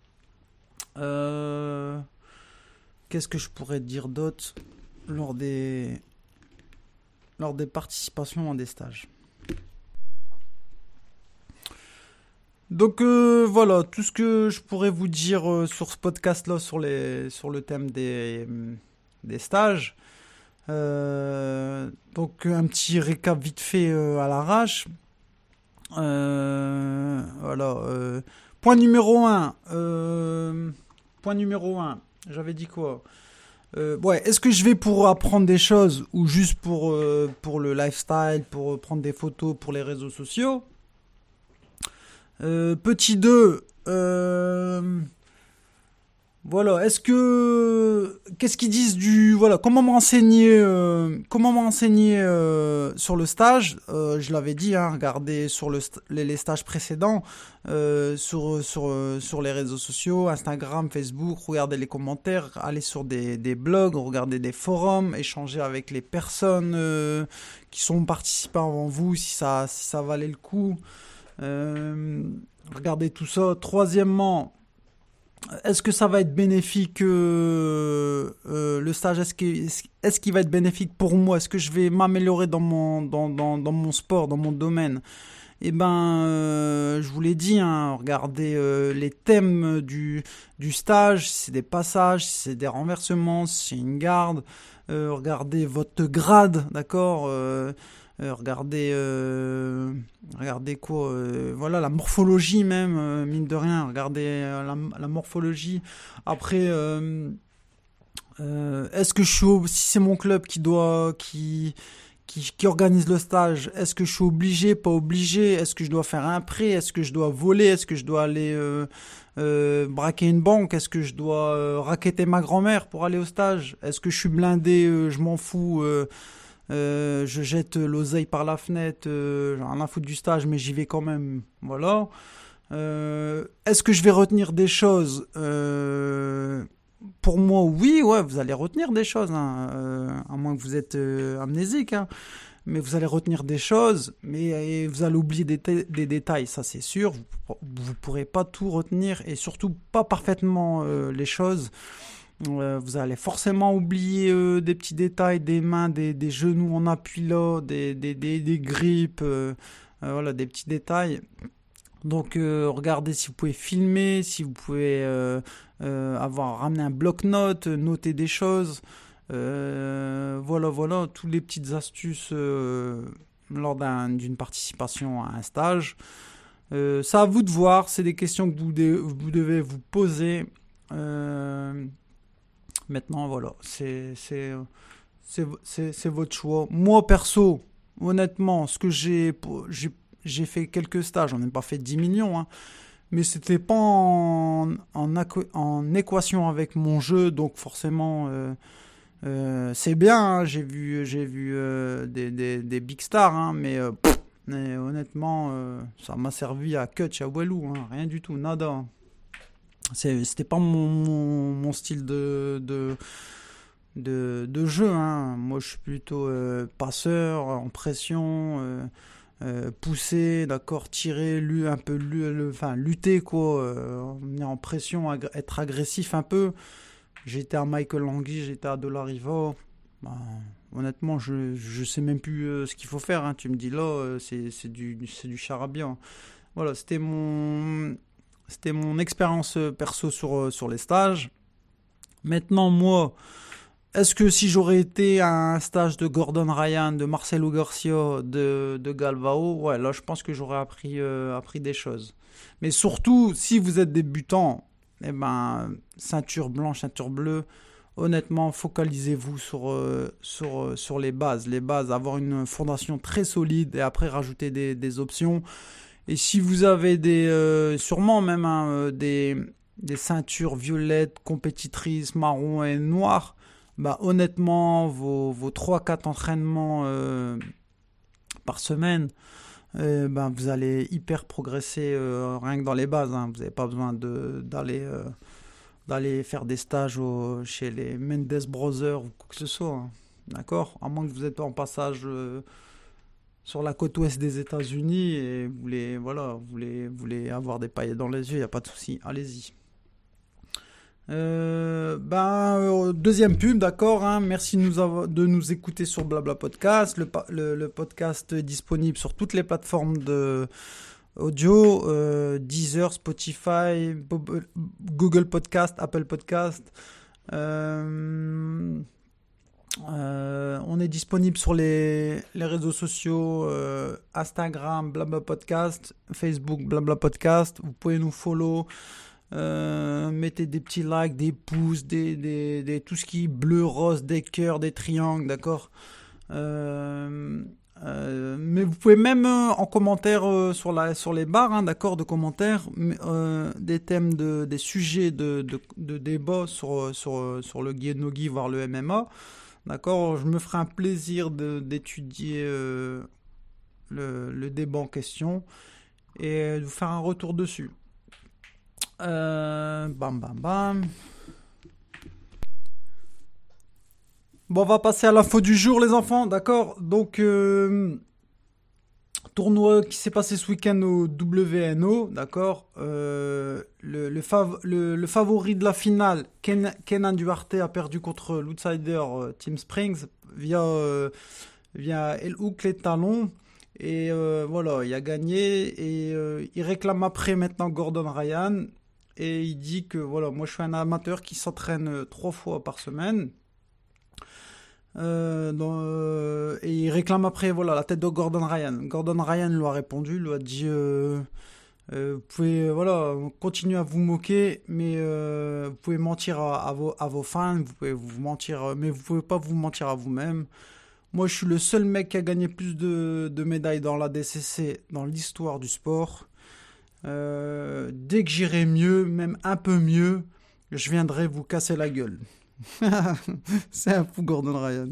[SPEAKER 5] Euh, qu'est-ce que je pourrais dire d'autre lors des, lors des participations à des stages? Donc euh, voilà, tout ce que je pourrais vous dire euh, sur ce podcast-là, sur, les, sur le thème des, des stages. Euh, donc un petit récap vite fait euh, à l'arrache. Euh, voilà. Euh, point numéro un. Euh, point numéro un. J'avais dit quoi? Euh, ouais, est-ce que je vais pour apprendre des choses ou juste pour, euh, pour le lifestyle, pour prendre des photos pour les réseaux sociaux? euh, Petit deux. Euh, Voilà, est-ce que qu'est-ce qu'ils disent du voilà comment me renseigner euh, comment me renseigner euh, sur le stage euh, je l'avais dit hein, regardez sur le st- les, les stages précédents euh, sur sur euh, sur les réseaux sociaux, Instagram, Facebook, regardez les commentaires, allez sur des des blogs, regardez des forums, échangez avec les personnes euh, qui sont participants avant vous si ça si ça valait le coup. Euh, regardez tout ça. Troisièmement, est-ce que ça va être bénéfique euh, euh, le stage, est-ce qu'il est-ce qu'il va être bénéfique pour moi? Est-ce que je vais m'améliorer dans mon, dans, dans, dans mon sport, dans mon domaine? Eh ben, euh, je vous l'ai dit, hein, regardez euh, les thèmes du, du stage, si c'est des passages, si c'est des renversements, si c'est une garde. Euh, regardez votre grade, d'accord euh, Euh, regardez, euh, regardez quoi, euh, voilà la morphologie même, euh, mine de rien. Regardez euh, la, la morphologie. Après, euh, euh, est-ce que je suis, ob- si c'est mon club qui doit, qui, qui, qui organise le stage, est-ce que je suis obligé, pas obligé? Est-ce que je dois faire un prêt? Est-ce que je dois voler? Est-ce que je dois aller euh, euh, braquer une banque? Est-ce que je dois euh, racketter ma grand-mère pour aller au stage? Est-ce que je suis blindé? euh, je m'en fous. Euh, euh, je jette l'oseille par la fenêtre, euh, j'en ai rien à foutre du stage, mais j'y vais quand même. Voilà. Euh, est-ce que je vais retenir des choses? euh, Pour moi, oui, ouais, vous allez retenir des choses, hein, euh, à moins que vous êtes euh, amnésique, hein, mais vous allez retenir des choses, mais et vous allez oublier des, te- des détails, ça c'est sûr. Vous ne pourrez pas tout retenir et surtout pas parfaitement euh, les choses. Euh, vous allez forcément oublier euh, des petits détails, des mains, des, des genoux en appui là, des, des, des, des grippes, euh, euh, voilà, des petits détails. Donc euh, regardez si vous pouvez filmer, si vous pouvez euh, euh, avoir ramené un bloc-notes, noter des choses. Euh, voilà, voilà, toutes les petites astuces euh, lors d'un, d'une participation à un stage. Euh, c'est à vous de voir, c'est des questions que vous, de, vous devez vous poser. Euh, Maintenant, voilà, c'est, c'est, c'est, c'est, c'est votre choix. Moi, perso, honnêtement, ce que j'ai, j'ai, j'ai fait quelques stages, j'en ai pas fait dix millions, hein, mais c'était pas en, en, en équation avec mon jeu, donc forcément, euh, euh, c'est bien, hein, j'ai vu, j'ai vu euh, des, des, des big stars, hein, mais, euh, pff, mais honnêtement, euh, ça m'a servi à Kutch, à Walou, hein, rien du tout, nada. C'est, c'était pas mon, mon, mon style de, de, de, de jeu, hein. Moi, je suis plutôt euh, passeur, en pression, euh, euh, pousser, d'accord, tirer, lu, un peu, lu, le, enfin, lutter, quoi, euh, venir en pression, ag- être agressif un peu. J'étais à Michael Langui, j'étais à De La Riva. Bah, honnêtement, je, je sais même plus euh, ce qu'il faut faire, hein. Tu me dis là, euh, c'est, c'est du, c'est du charabia. Voilà, c'était mon. C'était mon expérience perso sur, sur les stages. Maintenant, moi, est-ce que si j'aurais été à un stage de Gordon Ryan, de Marcelo Garcia, de, de Galvao, ouais, là, je pense que j'aurais appris, euh, appris des choses. Mais surtout, si vous êtes débutant, eh ben, ceinture blanche, ceinture bleue, honnêtement, focalisez-vous sur, euh, sur, euh, sur les bases. Les bases, avoir une fondation très solide et après rajouter des, des options. Et si vous avez des, euh, sûrement même hein, euh, des, des ceintures violettes, compétitrices, marron et noires, bah honnêtement, vos, vos trois quatre entraînements euh, par semaine, euh, bah, vous allez hyper progresser euh, rien que dans les bases. Hein. Vous n'avez pas besoin de, d'aller, euh, d'aller faire des stages au, chez les Mendes Brothers ou quoi que ce soit. Hein. D'accord? À moins que vous êtes en passage... Euh, sur la côte ouest des États-Unis et vous voulez, voilà, vous voulez, vous voulez avoir des paillettes dans les yeux, il n'y a pas de souci, allez-y. Euh, ben, euh, deuxième pub, d'accord, hein, merci de nous, avoir, de nous écouter sur Blabla Podcast. Le, le, le podcast est disponible sur toutes les plateformes de audio, euh, Deezer, Spotify, Google Podcast, Apple Podcast. Euh, Euh, on est disponible sur les, les réseaux sociaux, euh, Instagram, Blabla Podcast, Facebook, Blabla Podcast. Vous pouvez nous follow, euh, mettez des petits likes, des pouces, des, des, des, tout ce qui est bleu, rose, des cœurs, des triangles, d'accord. euh, euh, mais vous pouvez même euh, en commentaire euh, sur, la, sur les barres, hein, d'accord, de commentaires, euh, des thèmes, de, des sujets de, de, de débat sur, sur, sur le Guy No Guy, voire le M M A. D'accord, je me ferai un plaisir de, d'étudier euh, le, le débat en question et de vous faire un retour dessus. Euh, bam bam bam. Bon, on va passer à l'info du jour, les enfants, d'accord. Donc, euh, tournoi qui s'est passé ce week-end au W N O, d'accord. Euh, le, le, fav- le, le favori de la finale, Ken- Kenan Duarte, a perdu contre l'outsider euh, Team Springs via, euh, via El Hook les talons. Et euh, voilà, il a gagné et euh, il réclame après maintenant Gordon Ryan. Et il dit que voilà, moi je suis un amateur qui s'entraîne euh, trois fois par semaine. Euh, dans, euh, et il réclame après voilà, la tête de Gordon Ryan. Gordon Ryan lui a répondu, lui a dit euh, euh, vous pouvez euh, voilà, continuer à vous moquer, mais euh, vous pouvez mentir à, à, vos, à vos fans, vous pouvez vous mentir, mais vous pouvez pas vous mentir à vous-même. Moi, je suis le seul mec qui a gagné plus de, de médailles dans la D C C dans l'histoire du sport. Euh, dès que j'irai mieux, même un peu mieux, je viendrai vous casser la gueule. C'est un fou, Gordon Ryan.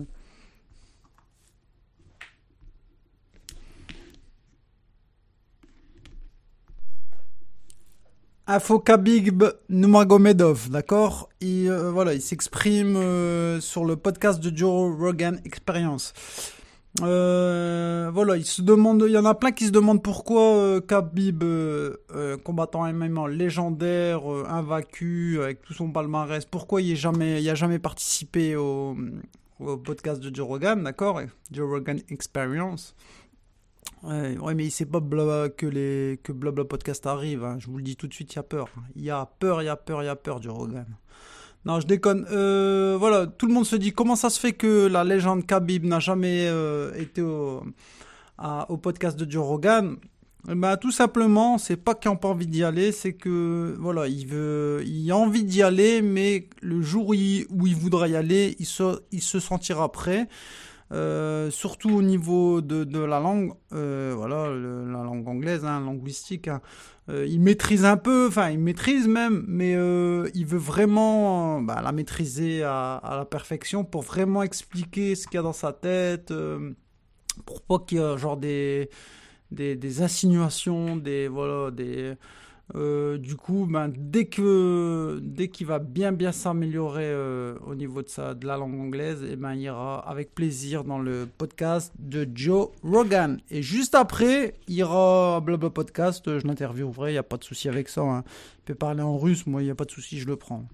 [SPEAKER 5] Info Khabib Nurmagomedov, d'accord. Il, euh, voilà, il s'exprime euh, sur le podcast de Joe Rogan Experience. Euh, voilà, il se demande, il y en a plein qui se demandent pourquoi euh, Khabib, euh, euh, combattant M M A légendaire, euh, invaincu, avec tout son palmarès, pourquoi il n'a jamais, il a jamais participé au, au podcast de Joe Rogan, d'accord, Joe Rogan Experience. Ouais, ouais, mais il sait pas blabla, que les que Blabla Podcast arrive. Hein. Je vous le dis tout de suite, il y a peur. Il y a peur, il y a peur, il y a peur du Rogan. Non, je déconne. Euh, voilà, tout le monde se dit comment ça se fait que la légende Khabib n'a jamais euh, été au, à- au podcast de Joe Rogan. Eh ben, tout simplement, c'est pas qu'il n'a pas envie d'y aller, c'est que voilà, il veut, il a envie d'y aller, mais le jour où il, où il voudra y aller, il se, il se sentira prêt. Euh, surtout au niveau de, de la langue, euh, voilà, le- la langue anglaise, hein, linguistique. Hein. Euh, il maîtrise un peu, enfin, il maîtrise même, mais euh, il veut vraiment euh, bah, la maîtriser à, à la perfection pour vraiment expliquer ce qu'il y a dans sa tête, euh, pour pas qu'il y ait genre des, des, des insinuations, des voilà, des euh, du coup, ben, dès que dès qu'il va bien bien s'améliorer euh, au niveau de sa de la langue anglaise, et ben il ira avec plaisir dans le podcast de Joe Rogan. Et juste après, il ira à Blabla Podcast. euh, Je l'interviewerai, il y a pas de souci avec ça. Hein. Il peut parler en russe, moi il y a pas de souci, je le prends.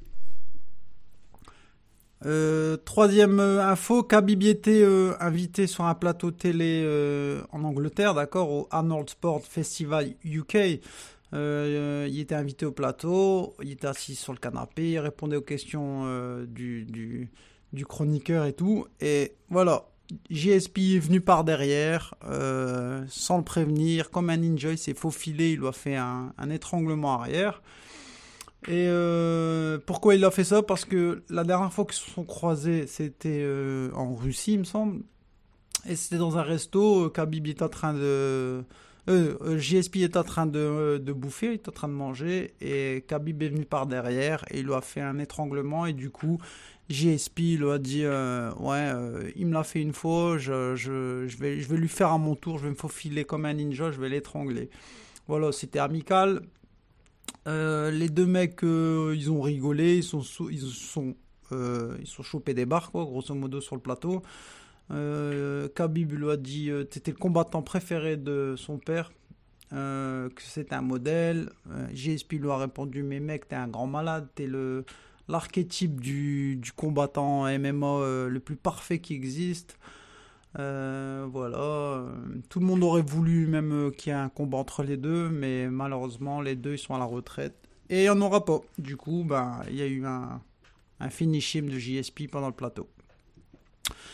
[SPEAKER 5] Euh, troisième euh, info, Khabib était euh, invité sur un plateau télé euh, en Angleterre, d'accord, au Arnold Sport Festival U K. Euh, il était invité au plateau, il était assis sur le canapé, il répondait aux questions euh, du, du, du chroniqueur et tout. Et voilà, J S P est venu par derrière, euh, sans le prévenir, comme un ninja, il s'est faufilé, il lui a fait un, un étranglement arrière. Et euh, pourquoi il a fait ça? Parce que la dernière fois qu'ils se sont croisés, c'était euh, en Russie, il me semble. Et c'était dans un resto, euh, Khabib est en train de... Euh, euh, J S P est en train de, de bouffer, il est en train de manger, et Khabib est venu par derrière, et il lui a fait un étranglement, et du coup, J S P lui a dit, euh, ouais, euh, il me l'a fait une fois, je, je, je, vais, je vais lui faire à mon tour, je vais me faufiler comme un ninja, je vais l'étrangler. Voilà, c'était amical. Euh, les deux mecs, euh, ils ont rigolé, ils sont, sou- ils sont, euh, ils sont chopés des barres, quoi, grosso modo, sur le plateau. Euh, Khabib lui a dit euh, t'étais le combattant préféré de son père, euh, que c'était un modèle. Euh, J S P lui a répondu mais mec, t'es un grand malade, t'es le l'archétype du, du combattant M M A euh, le plus parfait qui existe. Euh, voilà, euh, tout le monde aurait voulu même euh, qu'il y ait un combat entre les deux, mais malheureusement les deux ils sont à la retraite et il n'y en aura pas. Du coup, ben, il y a eu un, un finish him de J S P pendant le plateau.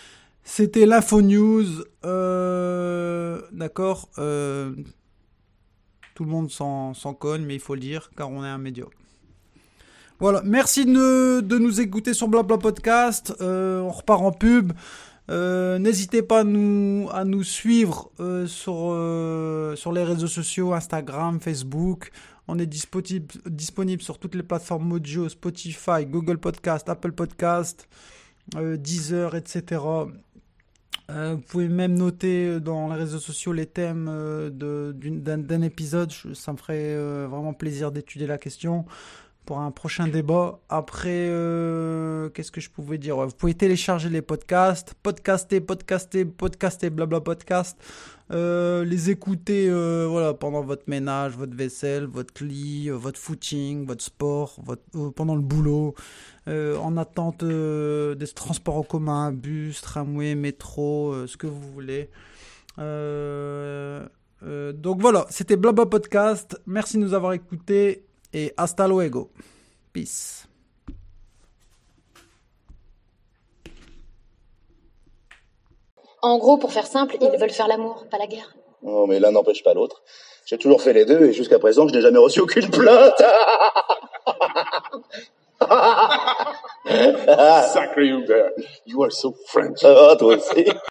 [SPEAKER 5] C'était l'info news. Euh, d'accord. Euh, tout le monde s'en, s'en cogne, mais il faut le dire, car on est un média. Voilà. Merci de, de nous écouter sur Blabla Podcast. Euh, on repart en pub. Euh, n'hésitez pas à nous, à nous suivre euh, sur, euh, sur les réseaux sociaux, Instagram, Facebook. On est disponible, disponible sur toutes les plateformes Mojo, Spotify, Google Podcast, Apple Podcast, euh, Deezer, et cetera. Euh, vous pouvez même noter dans les réseaux sociaux les thèmes euh, de, d'une, d'un, d'un épisode. Je, ça me ferait euh, vraiment plaisir d'étudier la question pour un prochain débat. Après, euh, qu'est-ce que je pouvais dire? Ouais, vous pouvez télécharger les podcasts, podcaster, podcaster, podcaster, blabla podcast. Euh, les écouter euh, voilà, pendant votre ménage, votre vaisselle, votre lit, euh, votre footing, votre sport, votre, euh, pendant le boulot, euh, en attente euh, des transports en commun, bus, tramway, métro, euh, ce que vous voulez. Euh, euh, donc voilà, c'était Blabla Podcast. Merci de nous avoir écoutés et hasta luego. Peace.
[SPEAKER 6] En gros, pour faire simple, ils veulent faire l'amour, pas la guerre.
[SPEAKER 7] Non, mais l'un n'empêche pas l'autre. J'ai toujours fait les deux et jusqu'à présent, je n'ai jamais reçu aucune plainte.
[SPEAKER 8] Sacré Hubert, you are so French.
[SPEAKER 7] Ah, toi aussi.